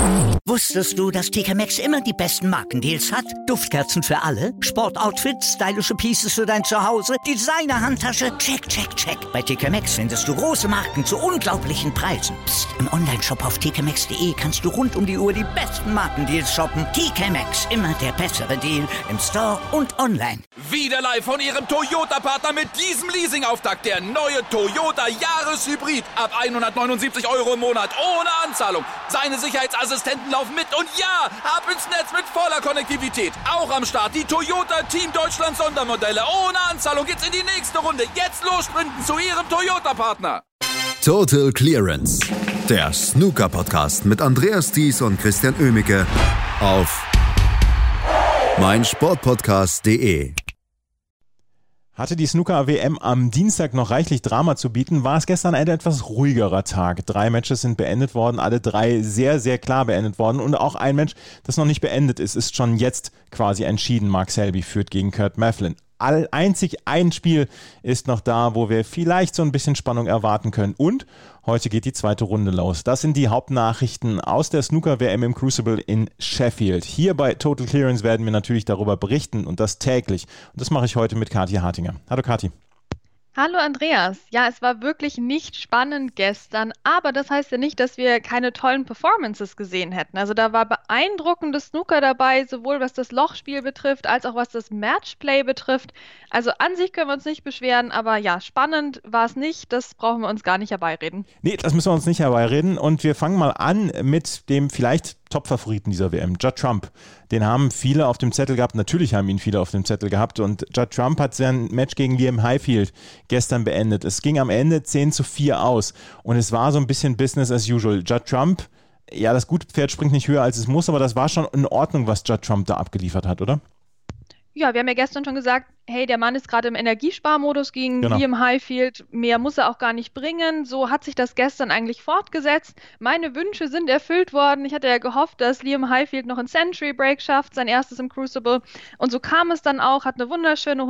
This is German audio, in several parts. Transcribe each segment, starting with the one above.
Wusstest du, dass TK Maxx immer die besten Markendeals hat? Duftkerzen für alle, Sportoutfits, stylische Pieces für dein Zuhause, Designer-Handtasche, check, check, check. Bei TK Maxx findest du große Marken zu unglaublichen Preisen. Psst. Im Onlineshop auf tkmaxx.de kannst du rund um die Uhr die besten Markendeals shoppen. TK Maxx, immer der bessere Deal im Store und online. Wieder live von Ihrem Toyota-Partner mit diesem Leasing-Auftakt. Der neue Toyota Jahreshybrid. Ab 179 € im Monat. Ohne Anzahlung. Seine Sicherheitsassistenten laufen mit. Und ja, ab ins Netz mit voller Konnektivität. Auch am Start die Toyota Team Deutschland Sondermodelle. Ohne Anzahlung geht's in die nächste Runde. Jetzt los sprinten zu Ihrem Toyota-Partner. Total Clearance. Der Snooker-Podcast mit Andreas Thies und Christian Oemicke auf meinsportpodcast.de. Hatte die Snooker-WM am Dienstag noch reichlich Drama zu bieten, war es gestern ein etwas ruhigerer Tag. 3 Matches sind beendet worden, alle 3 sehr, sehr klar beendet worden. Und auch ein Match, das noch nicht beendet ist schon jetzt quasi entschieden. Mark Selby führt gegen Kurt Maflin. Einzig ein Spiel ist noch da, wo wir vielleicht so ein bisschen Spannung erwarten können. Und heute geht die zweite Runde los. Das sind die Hauptnachrichten aus der Snooker-WM im Crucible in Sheffield. Hier bei Total Clearance werden wir natürlich darüber berichten und das täglich. Und das mache ich heute mit Kathi Hartinger. Hallo Kathi. Hallo Andreas. Ja, es war wirklich nicht spannend gestern, aber das heißt ja nicht, dass wir keine tollen Performances gesehen hätten. Also da war beeindruckendes Snooker dabei, sowohl was das Lochspiel betrifft, als auch was das Matchplay betrifft. Also an sich können wir uns nicht beschweren, aber ja, spannend war es nicht, das brauchen wir uns gar nicht herbeireden. Nee, das müssen wir uns nicht herbeireden und wir fangen mal an mit dem vielleicht Top-Favoriten dieser WM, Judd Trump. Den haben viele auf dem Zettel gehabt, natürlich haben ihn viele auf dem Zettel gehabt und Judd Trump hat sein Match gegen Liam Highfield gestern beendet. Es ging am Ende 10-4 aus und es war so ein bisschen Business as usual. Judd Trump, ja, das gute Pferd springt nicht höher als es muss, aber das war schon in Ordnung, was Judd Trump da abgeliefert hat, oder? Ja, wir haben ja gestern schon gesagt, hey, der Mann ist gerade im Energiesparmodus gegen Liam Highfield. Mehr muss er auch gar nicht bringen. So hat sich das gestern eigentlich fortgesetzt. Meine Wünsche sind erfüllt worden. Ich hatte ja gehofft, dass Liam Highfield noch ein Century Break schafft, sein erstes im Crucible. Und so kam es dann auch, hat eine wunderschöne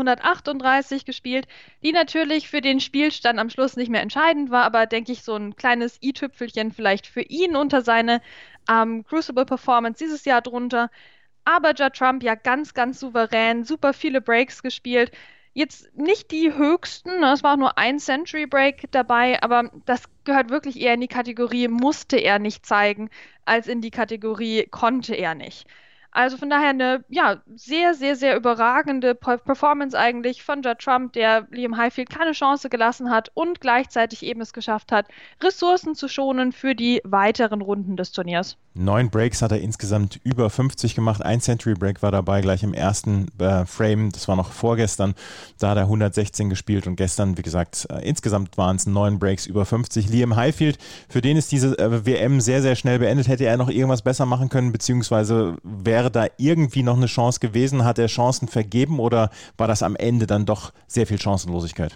138 gespielt, die natürlich für den Spielstand am Schluss nicht mehr entscheidend war, aber denke ich, so ein kleines i-Tüpfelchen vielleicht für ihn unter seine Crucible-Performance dieses Jahr drunter. Aber Judd Trump ja ganz, ganz souverän, super viele Breaks gespielt. Jetzt nicht die höchsten, es war auch nur ein Century Break dabei, aber das gehört wirklich eher in die Kategorie musste er nicht zeigen, als in die Kategorie konnte er nicht. Also von daher eine sehr, sehr, sehr überragende Performance eigentlich von Judd Trump, der Liam Highfield keine Chance gelassen hat und gleichzeitig eben es geschafft hat, Ressourcen zu schonen für die weiteren Runden des Turniers. 9 Breaks hat er insgesamt über 50 gemacht. Ein Century Break war dabei, gleich im ersten Frame. Das war noch vorgestern. Da hat er 116 gespielt und gestern, wie gesagt, insgesamt waren es 9 Breaks über 50. Liam Highfield, für den ist diese WM sehr, sehr schnell beendet. Hätte er noch irgendwas besser machen können, beziehungsweise wäre da irgendwie noch eine Chance gewesen? Hat er Chancen vergeben oder war das am Ende dann doch sehr viel Chancenlosigkeit?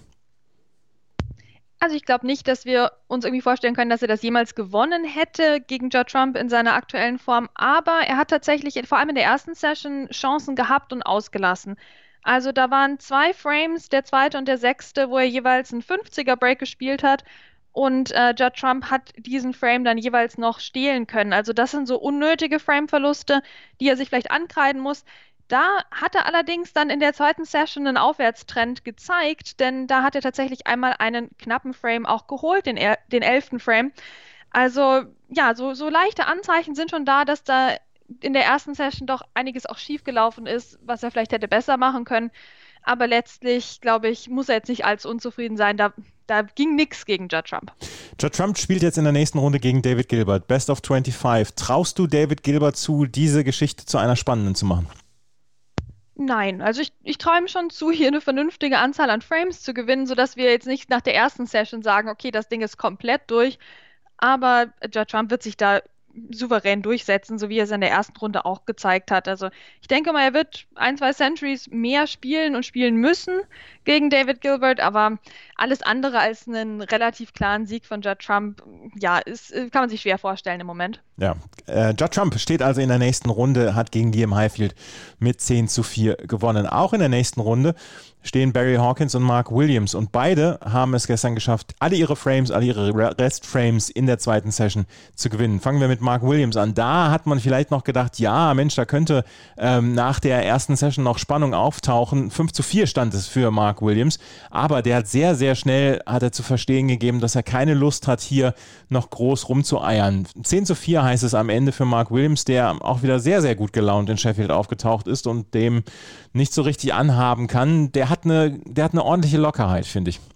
Also ich glaube nicht, dass wir uns irgendwie vorstellen können, dass er das jemals gewonnen hätte gegen Judd Trump in seiner aktuellen Form. Aber er hat tatsächlich vor allem in der ersten Session Chancen gehabt und ausgelassen. Also da waren 2 Frames, der zweite und der sechste, wo er jeweils einen 50er-Break gespielt hat. Und Judd Trump hat diesen Frame dann jeweils noch stehlen können. Also das sind so unnötige Frame-Verluste, die er sich vielleicht ankreiden muss. Da hat er allerdings dann in der zweiten Session einen Aufwärtstrend gezeigt, denn da hat er tatsächlich einmal einen knappen Frame auch geholt, den 11. Frame. Also ja, so leichte Anzeichen sind schon da, dass da in der ersten Session doch einiges auch schiefgelaufen ist, was er vielleicht hätte besser machen können. Aber letztlich, glaube ich, muss er jetzt nicht allzu unzufrieden sein. Da ging nichts gegen Judd Trump. Judd Trump spielt jetzt in der nächsten Runde gegen David Gilbert. Best of 25. Traust du David Gilbert zu, diese Geschichte zu einer spannenden zu machen? Nein, also ich traue ihm schon zu, hier eine vernünftige Anzahl an Frames zu gewinnen, sodass wir jetzt nicht nach der ersten Session sagen, okay, das Ding ist komplett durch. Aber Judd Trump wird sich da souverän durchsetzen, so wie er es in der ersten Runde auch gezeigt hat. Also ich denke mal, er wird 1-2 Centuries mehr spielen und spielen müssen gegen David Gilbert, aber alles andere als einen relativ klaren Sieg von Judd Trump, ja, kann man sich schwer vorstellen im Moment. Ja, Judd Trump steht also in der nächsten Runde, hat gegen Liam Highfield mit 10-4 gewonnen. Auch in der nächsten Runde stehen Barry Hawkins und Mark Williams und beide haben es gestern geschafft, alle ihre Restframes in der zweiten Session zu gewinnen. Fangen wir mit Mark Williams an. Da hat man vielleicht noch gedacht, ja, Mensch, da könnte nach der ersten Session noch Spannung auftauchen. 5:4 stand es für Mark Williams, aber der hat sehr, sehr schnell zu verstehen gegeben, dass er keine Lust hat, hier noch groß rumzueiern. 10:4 heißt es am Ende für Mark Williams, der auch wieder sehr, sehr gut gelaunt in Sheffield aufgetaucht ist und dem nicht so richtig anhaben kann. Der hat eine ordentliche Lockerheit, finde ich.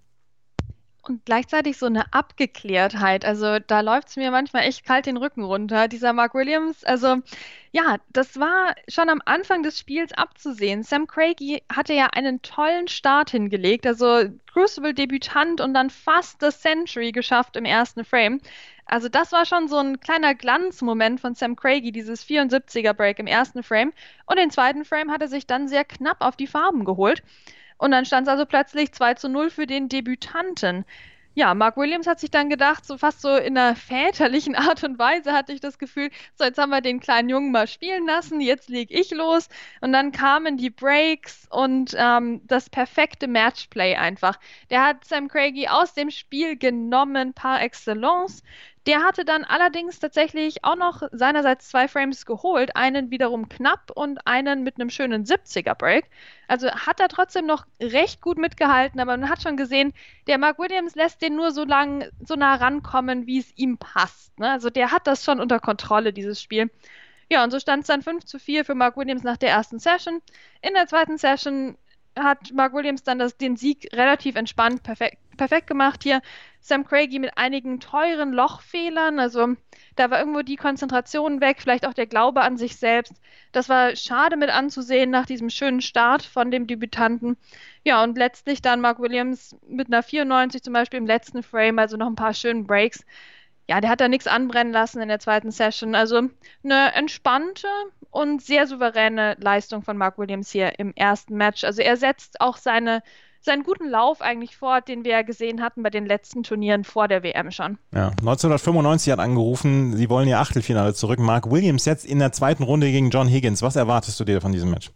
Und gleichzeitig so eine Abgeklärtheit. Also da läuft es mir manchmal echt kalt den Rücken runter. Dieser Mark Williams, also ja, das war schon am Anfang des Spiels abzusehen. Sam Craigie hatte ja einen tollen Start hingelegt, also Crucible-Debütant und dann fast das Century geschafft im ersten Frame. Also das war schon so ein kleiner Glanzmoment von Sam Craigie, dieses 74er-Break im ersten Frame. Und den zweiten Frame hat er sich dann sehr knapp auf die Farben geholt. Und dann stand es also plötzlich 2:0 für den Debütanten. Ja, Mark Williams hat sich dann gedacht, so fast so in einer väterlichen Art und Weise hatte ich das Gefühl, so jetzt haben wir den kleinen Jungen mal spielen lassen, jetzt leg ich los. Und dann kamen die Breaks und das perfekte Matchplay einfach. Der hat Sam Craigie aus dem Spiel genommen par excellence. Der hatte dann allerdings tatsächlich auch noch seinerseits 2 Frames geholt, einen wiederum knapp und einen mit einem schönen 70er-Break. Also hat er trotzdem noch recht gut mitgehalten, aber man hat schon gesehen, der Mark Williams lässt den nur so nah rankommen, wie es ihm passt. Ne? Also der hat das schon unter Kontrolle, dieses Spiel. Ja, und so stand es dann 5:4 für Mark Williams nach der ersten Session. In der zweiten Session hat Mark Williams dann den Sieg relativ entspannt, perfekt gemacht hier. Sam Craigie mit einigen teuren Lochfehlern, also da war irgendwo die Konzentration weg, vielleicht auch der Glaube an sich selbst. Das war schade mit anzusehen nach diesem schönen Start von dem Debütanten. Ja, und letztlich dann Mark Williams mit einer 94 zum Beispiel im letzten Frame, also noch ein paar schönen Breaks. Ja, der hat da nichts anbrennen lassen in der zweiten Session. Also eine entspannte und sehr souveräne Leistung von Mark Williams hier im ersten Match. Also er setzt auch seinen guten Lauf eigentlich fort, den wir ja gesehen hatten bei den letzten Turnieren vor der WM schon. Ja, 1995 hat angerufen, sie wollen ihr Achtelfinale zurück. Mark Williams jetzt in der zweiten Runde gegen John Higgins. Was erwartest du dir von diesem Match?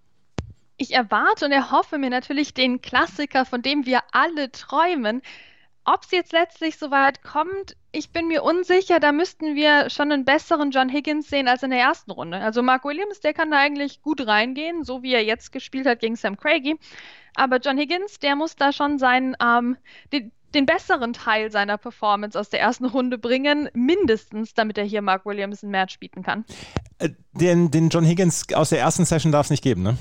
Ich erwarte und erhoffe mir natürlich den Klassiker, von dem wir alle träumen. Ob es jetzt letztlich so weit kommt, ich bin mir unsicher. Da müssten wir schon einen besseren John Higgins sehen als in der ersten Runde. Also Mark Williams, der kann da eigentlich gut reingehen, so wie er jetzt gespielt hat gegen Sam Craigie. Aber John Higgins, der muss da schon den besseren Teil seiner Performance aus der ersten Runde bringen, mindestens, damit er hier Mark Williams ein Match bieten kann. Den John Higgins aus der ersten Session darf es nicht geben, ne?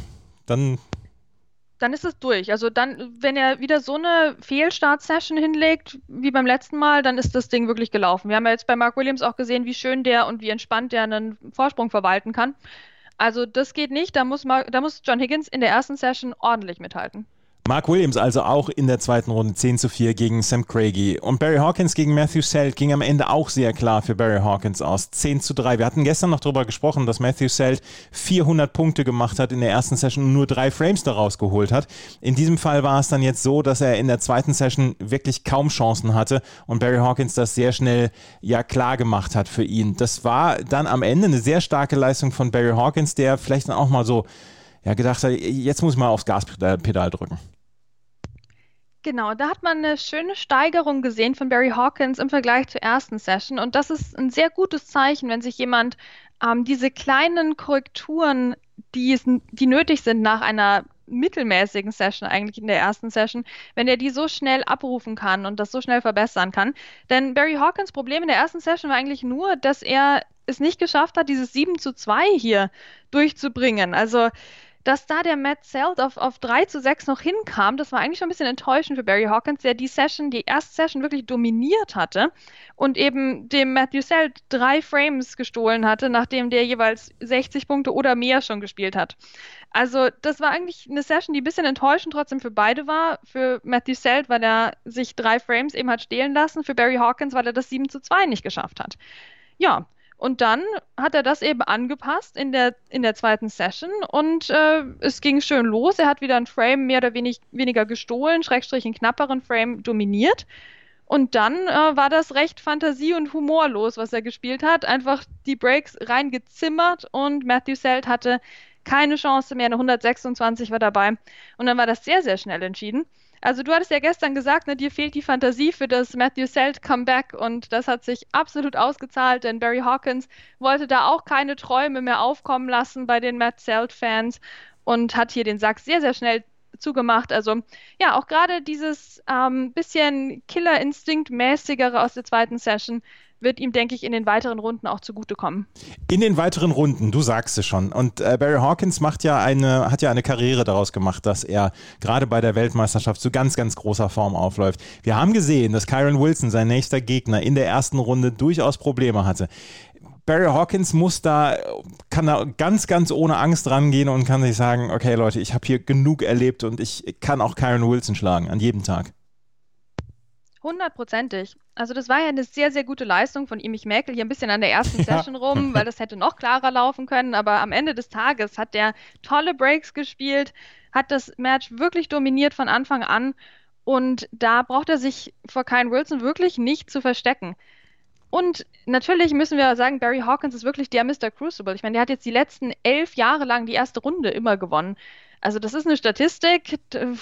Dann ist es durch. Also dann, wenn er wieder so eine Fehlstart-Session hinlegt, wie beim letzten Mal, dann ist das Ding wirklich gelaufen. Wir haben ja jetzt bei Mark Williams auch gesehen, wie schön der und wie entspannt der einen Vorsprung verwalten kann. Also das geht nicht, da muss John Higgins in der ersten Session ordentlich mithalten. Mark Williams also auch in der zweiten Runde 10:4 gegen Sam Craigie. Und Barry Hawkins gegen Matthew Selt ging am Ende auch sehr klar für Barry Hawkins aus. 10:3. Wir hatten gestern noch darüber gesprochen, dass Matthew Selt 400 Punkte gemacht hat in der ersten Session und nur 3 Frames daraus geholt hat. In diesem Fall war es dann jetzt so, dass er in der zweiten Session wirklich kaum Chancen hatte und Barry Hawkins das sehr schnell klar gemacht hat für ihn. Das war dann am Ende eine sehr starke Leistung von Barry Hawkins, der vielleicht dann auch mal so gedacht hat, jetzt muss ich mal aufs Gaspedal drücken. Genau, da hat man eine schöne Steigerung gesehen von Barry Hawkins im Vergleich zur ersten Session. Und das ist ein sehr gutes Zeichen, wenn sich jemand diese kleinen Korrekturen, die nötig sind nach einer mittelmäßigen Session eigentlich in der ersten Session, wenn er die so schnell abrufen kann und das so schnell verbessern kann. Denn Barry Hawkins' Problem in der ersten Session war eigentlich nur, dass er es nicht geschafft hat, dieses 7:2 hier durchzubringen. Also dass da der Matt Selt auf 3:6 noch hinkam, das war eigentlich schon ein bisschen enttäuschend für Barry Hawkins, der die erste Session wirklich dominiert hatte und eben dem Matthew Selt 3 Frames gestohlen hatte, nachdem der jeweils 60 Punkte oder mehr schon gespielt hat. Also das war eigentlich eine Session, die ein bisschen enttäuschend trotzdem für beide war. Für Matthew Selt, weil er sich 3 Frames eben hat stehlen lassen, für Barry Hawkins, weil er das 7:2 nicht geschafft hat. Ja, und dann hat er das eben angepasst in der zweiten Session und es ging schön los. Er hat wieder einen Frame mehr oder weniger gestohlen, / einen knapperen Frame dominiert. Und dann war das recht fantasie- und humorlos, was er gespielt hat. Einfach die Breaks reingezimmert und Matthew Selt hatte keine Chance mehr. Eine 126 war dabei. Und dann war das sehr, sehr schnell entschieden. Also du hattest ja gestern gesagt, ne, dir fehlt die Fantasie für das Matthew Selt Comeback und das hat sich absolut ausgezahlt, denn Barry Hawkins wollte da auch keine Träume mehr aufkommen lassen bei den Matt Selt-Fans und hat hier den Sack sehr, sehr schnell zugemacht. Also ja, auch gerade dieses bisschen Killerinstinkt-mäßigere aus der zweiten Session wird ihm, denke ich, in den weiteren Runden auch zugutekommen. In den weiteren Runden, du sagst es schon. Und Barry Hawkins hat ja eine Karriere daraus gemacht, dass er gerade bei der Weltmeisterschaft zu ganz, ganz großer Form aufläuft. Wir haben gesehen, dass Kyren Wilson, sein nächster Gegner, in der ersten Runde durchaus Probleme hatte. Barry Hawkins kann da ganz, ganz ohne Angst rangehen und kann sich sagen, okay Leute, ich habe hier genug erlebt und ich kann auch Kyren Wilson schlagen, an jedem Tag. 100%. Also das war ja eine sehr, sehr gute Leistung von ihm. Ich mäkel hier ein bisschen an der ersten Session rum, weil das hätte noch klarer laufen können. Aber am Ende des Tages hat der tolle Breaks gespielt, hat das Match wirklich dominiert von Anfang an. Und da braucht er sich vor Kyren Wilson wirklich nicht zu verstecken. Und natürlich müssen wir sagen, Barry Hawkins ist wirklich der Mr. Crucible. Ich meine, der hat jetzt die letzten 11 Jahre lang die erste Runde immer gewonnen. Also das ist eine Statistik,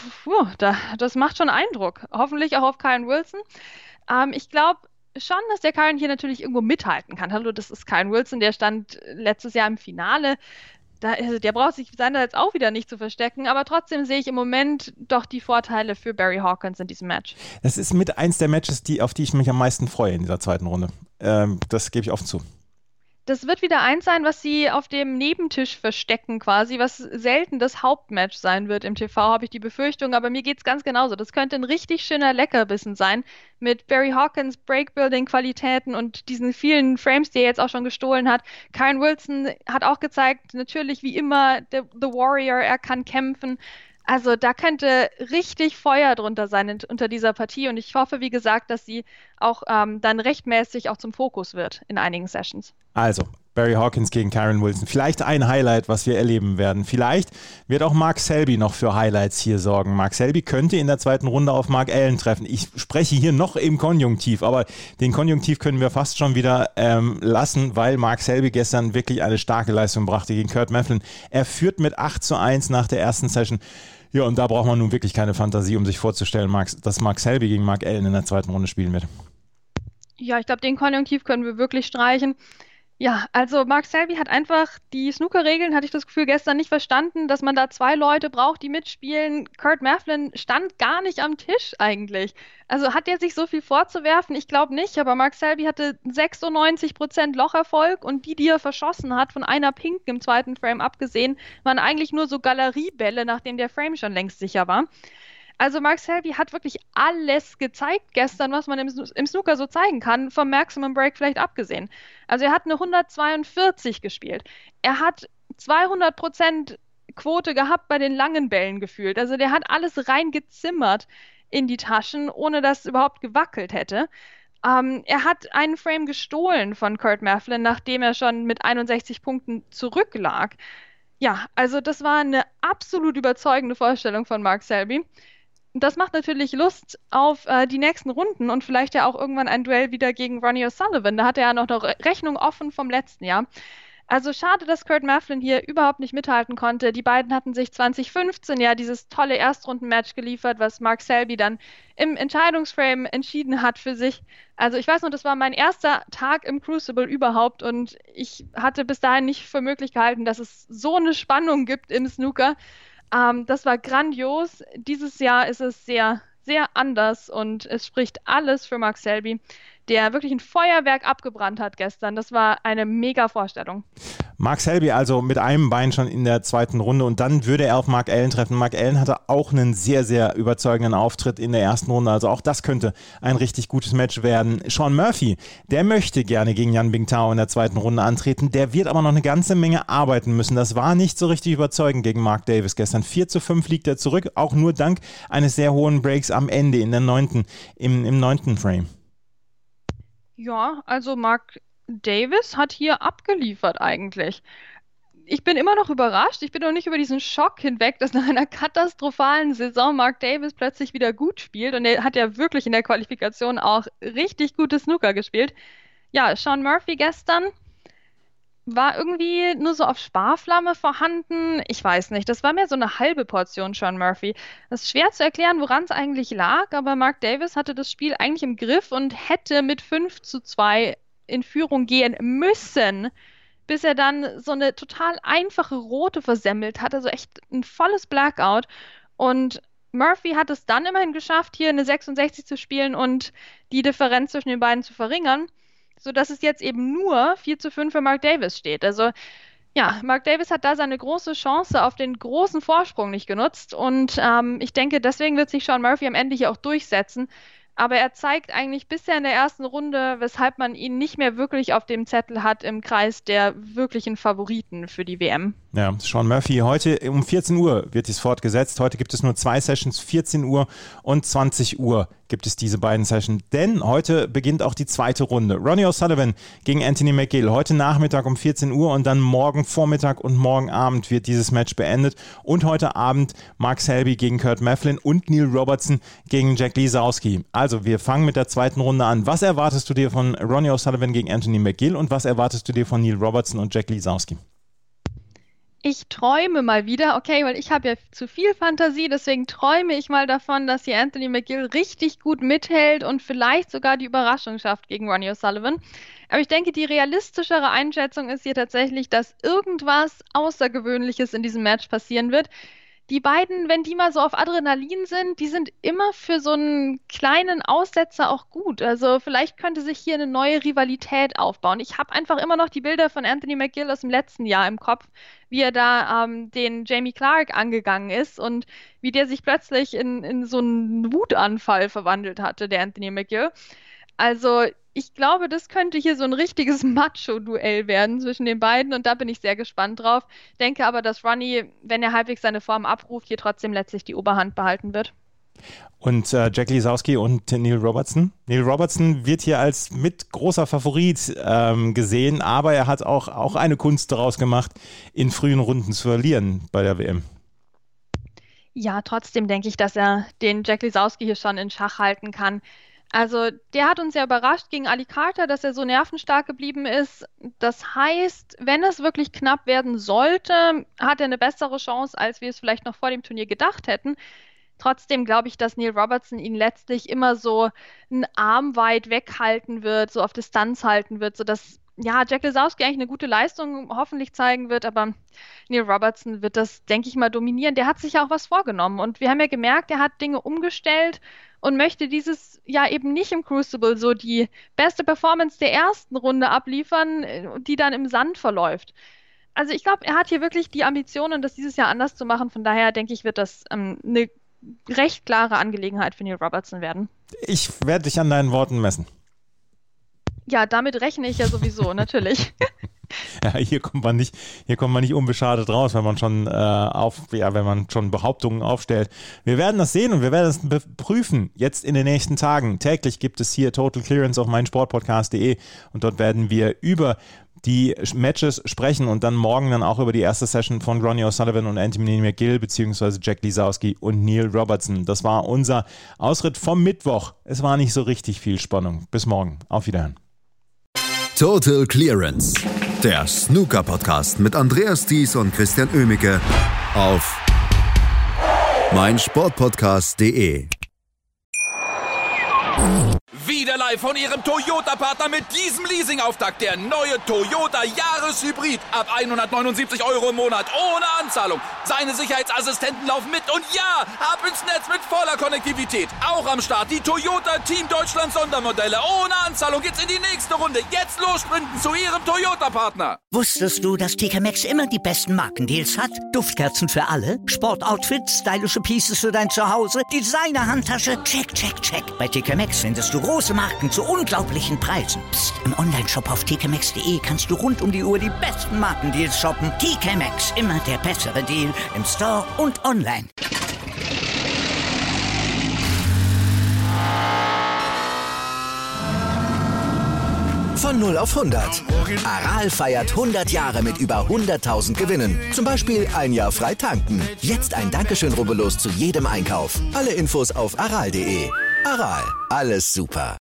das macht schon Eindruck. Hoffentlich auch auf Kyren Wilson. Ich glaube schon, dass der Kyren hier natürlich irgendwo mithalten kann. Hallo, das ist Kyren Wilson, der stand letztes Jahr im Finale. Der braucht sich seinerseits auch wieder nicht zu verstecken, aber trotzdem sehe ich im Moment doch die Vorteile für Barry Hawkins in diesem Match. Das ist mit eins der Matches, auf die ich mich am meisten freue in dieser zweiten Runde. Das gebe ich offen zu. Das wird wieder eins sein, was sie auf dem Nebentisch verstecken quasi, was selten das Hauptmatch sein wird im TV, habe ich die Befürchtung, aber mir geht es ganz genauso. Das könnte ein richtig schöner Leckerbissen sein mit Barry Hawkins Breakbuilding-Qualitäten und diesen vielen Frames, die er jetzt auch schon gestohlen hat. Kyren Wilson hat auch gezeigt, natürlich wie immer, The Warrior, er kann kämpfen. Also da könnte richtig Feuer drunter sein unter dieser Partie und ich hoffe, wie gesagt, dass sie auch dann rechtmäßig auch zum Fokus wird in einigen Sessions. Also, Barry Hawkins gegen Kyren Wilson. Vielleicht ein Highlight, was wir erleben werden. Vielleicht wird auch Mark Selby noch für Highlights hier sorgen. Mark Selby könnte in der zweiten Runde auf Mark Allen treffen. Ich spreche hier noch im Konjunktiv, aber den Konjunktiv können wir fast schon wieder lassen, weil Mark Selby gestern wirklich eine starke Leistung brachte gegen Kurt Maflin. Er führt mit 8:1 nach der ersten Session. Ja, und da braucht man nun wirklich keine Fantasie, um sich vorzustellen, dass Mark Selby gegen Mark Allen in der zweiten Runde spielen wird. Ja, ich glaube, den Konjunktiv können wir wirklich streichen. Ja, also Mark Selby hat einfach die Snooker-Regeln, hatte ich das Gefühl, gestern nicht verstanden, dass man da 2 Leute braucht, die mitspielen. Kurt Maflin stand gar nicht am Tisch eigentlich. Also hat er sich so viel vorzuwerfen? Ich glaube nicht, aber Mark Selby hatte 96% Locherfolg und die er verschossen hat, von einer Pink im zweiten Frame abgesehen, waren eigentlich nur so Galeriebälle, nachdem der Frame schon längst sicher war. Also Mark Selby hat wirklich alles gezeigt gestern, was man im Snooker so zeigen kann, vom Maximum Break vielleicht abgesehen. Also er hat eine 142 gespielt. Er hat 200% Quote gehabt bei den langen Bällen gefühlt. Also der hat alles reingezimmert in die Taschen, ohne dass es überhaupt gewackelt hätte. Er hat einen Frame gestohlen von Kurt Maflin, nachdem er schon mit 61 Punkten zurücklag. Ja, also das war eine absolut überzeugende Vorstellung von Mark Selby. Das macht natürlich Lust auf die nächsten Runden und vielleicht ja auch irgendwann ein Duell wieder gegen Ronnie O'Sullivan. Da hat er ja noch eine Rechnung offen vom letzten Jahr. Also schade, dass Kurt Maflin hier überhaupt nicht mithalten konnte. Die beiden hatten sich 2015 ja dieses tolle Erstrundenmatch geliefert, was Mark Selby dann im Entscheidungsframe entschieden hat für sich. Also ich weiß noch, das war mein erster Tag im Crucible überhaupt und ich hatte bis dahin nicht für möglich gehalten, dass es so eine Spannung gibt im Snooker. Das war grandios. Dieses Jahr ist es sehr, sehr anders und es spricht alles für Mark Selby, der wirklich ein Feuerwerk abgebrannt hat gestern. Das war eine mega Vorstellung. Mark Selby also mit einem Bein schon in der zweiten Runde und dann würde er auf Mark Allen treffen. Mark Allen hatte auch einen sehr, sehr überzeugenden Auftritt in der ersten Runde. Also auch das könnte ein richtig gutes Match werden. Sean Murphy, der möchte gerne gegen Yan Bingtao in der zweiten Runde antreten. Der wird aber noch eine ganze Menge arbeiten müssen. Das war nicht so richtig überzeugend gegen Mark Davis gestern. 4:5 liegt er zurück, auch nur dank eines sehr hohen Breaks am Ende in der im 9. Frame. Ja, also Mark Davis hat hier abgeliefert eigentlich. Ich bin immer noch überrascht. Ich bin noch nicht über diesen Schock hinweg, dass nach einer katastrophalen Saison Mark Davis plötzlich wieder gut spielt. Und er hat ja wirklich in der Qualifikation auch richtig gutes Snooker gespielt. Ja, Sean Murphy gestern war irgendwie nur so auf Sparflamme vorhanden. Ich weiß nicht, das war mehr so eine halbe Portion Sean Murphy. Es ist schwer zu erklären, woran es eigentlich lag, aber Mark Davis hatte das Spiel eigentlich im Griff und hätte mit 5-2 in Führung gehen müssen, bis er dann so eine total einfache rote versemmelt hat, also echt ein volles Blackout. Und Murphy hat es dann immerhin geschafft, hier eine 66 zu spielen und die Differenz zwischen den beiden zu verringern, sodass es jetzt eben nur 4-5 für Mark Davis steht. Also ja, Mark Davis hat da seine große Chance auf den großen Vorsprung nicht genutzt und ich denke, deswegen wird sich Sean Murphy am Ende hier auch durchsetzen. Aber er zeigt eigentlich bisher in der ersten Runde, weshalb man ihn nicht mehr wirklich auf dem Zettel hat im Kreis der wirklichen Favoriten für die WM. Ja, Sean Murphy, heute um 14 Uhr wird dies fortgesetzt. Heute gibt es nur 2 Sessions, 14 Uhr und 20 Uhr gibt es diese beiden Sessions. Denn heute beginnt auch die zweite Runde. Ronnie O'Sullivan gegen Anthony McGill. Heute Nachmittag um 14 Uhr und dann morgen Vormittag und morgen Abend wird dieses Match beendet. Und heute Abend Mark Selby gegen Kurt Maflin und Neil Robertson gegen Jack Lisowski. Also wir fangen mit der zweiten Runde an. Was erwartest du dir von Ronnie O'Sullivan gegen Anthony McGill und was erwartest du dir von Neil Robertson und Jack Lisowski? Ich träume mal wieder, okay, weil ich habe ja zu viel Fantasie, deswegen träume ich mal davon, dass hier Anthony McGill richtig gut mithält und vielleicht sogar die Überraschung schafft gegen Ronnie O'Sullivan. Aber ich denke, die realistischere Einschätzung ist hier tatsächlich, dass irgendwas Außergewöhnliches in diesem Match passieren wird. Die beiden, wenn die mal so auf Adrenalin sind, die sind immer für so einen kleinen Aussetzer auch gut. Also vielleicht könnte sich hier eine neue Rivalität aufbauen. Ich habe einfach immer noch die Bilder von Anthony McGill aus dem letzten Jahr im Kopf, wie er da den Jamie Clark angegangen ist und wie der sich plötzlich in so einen Wutanfall verwandelt hatte, der Anthony McGill. Also ich glaube, das könnte hier so ein richtiges Macho-Duell werden zwischen den beiden und da bin ich sehr gespannt drauf. Denke aber, dass Ronnie, wenn er halbwegs seine Form abruft, hier trotzdem letztlich die Oberhand behalten wird. Und Jack Lisowski und Neil Robertson. Neil Robertson wird hier als mit großer Favorit gesehen, aber er hat auch eine Kunst daraus gemacht, in frühen Runden zu verlieren bei der WM. Ja, trotzdem denke ich, dass er den Jack Lisowski hier schon in Schach halten kann. Also der hat uns ja überrascht gegen Ali Carter, dass er so nervenstark geblieben ist. Das heißt, wenn es wirklich knapp werden sollte, hat er eine bessere Chance, als wir es vielleicht noch vor dem Turnier gedacht hätten. Trotzdem glaube ich, dass Neil Robertson ihn letztlich immer so einen Arm weit weghalten wird, so auf Distanz halten wird, sodass Jack Lisowski eigentlich eine gute Leistung hoffentlich zeigen wird, aber Neil Robertson wird das, denke ich mal, dominieren. Der hat sich ja auch was vorgenommen und wir haben ja gemerkt, er hat Dinge umgestellt und möchte dieses Jahr eben nicht im Crucible so die beste Performance der ersten Runde abliefern, die dann im Sand verläuft. Also ich glaube, er hat hier wirklich die Ambitionen, das dieses Jahr anders zu machen. Von daher denke ich, wird das eine recht klare Angelegenheit für Neil Robertson werden. Ich werde dich an deinen Worten messen. Ja, damit rechne ich ja sowieso, natürlich. Ja, hier kommt man nicht unbeschadet raus, wenn man schon wenn man schon Behauptungen aufstellt. Wir werden das sehen und wir werden das prüfen jetzt in den nächsten Tagen. Täglich gibt es hier Total Clearance auf meinsportpodcast.de und dort werden wir über die Matches sprechen und dann morgen dann auch über die erste Session von Ronnie O'Sullivan und Anthony McGill beziehungsweise Jack Lisowski und Neil Robertson. Das war unser Ausritt vom Mittwoch. Es war nicht so richtig viel Spannung. Bis morgen. Auf Wiederhören. Total Clearance, der Snooker-Podcast mit Andreas Thies und Christian Oemicke auf meinsportpodcast.de. Wieder live von Ihrem Toyota-Partner mit diesem Leasing-Auftakt. Der neue Toyota Jahreshybrid. Ab 179 € im Monat. Ohne Anzahlung. Seine Sicherheitsassistenten laufen mit. Und ja, ab ins Netz mit voller Konnektivität. Auch am Start die Toyota Team Deutschland Sondermodelle. Ohne Anzahlung geht's in die nächste Runde. Jetzt los sprinten zu Ihrem Toyota-Partner. Wusstest du, dass TK Maxx immer die besten Markendeals hat? Duftkerzen für alle, Sportoutfits, stylische Pieces für dein Zuhause, Designer-Handtasche, check, check, check. Bei TK Maxx findest du große Marken zu unglaublichen Preisen. Psst. Im Onlineshop auf tkmaxx.de kannst du rund um die Uhr die besten Markendeals shoppen. TK Maxx, immer der bessere Deal im Store und online. Von 0 auf 100. Aral feiert 100 Jahre mit über 100.000 Gewinnen. Zum Beispiel ein Jahr frei tanken. Jetzt ein Dankeschön, rubbellos zu jedem Einkauf. Alle Infos auf aral.de. Aral, alles super.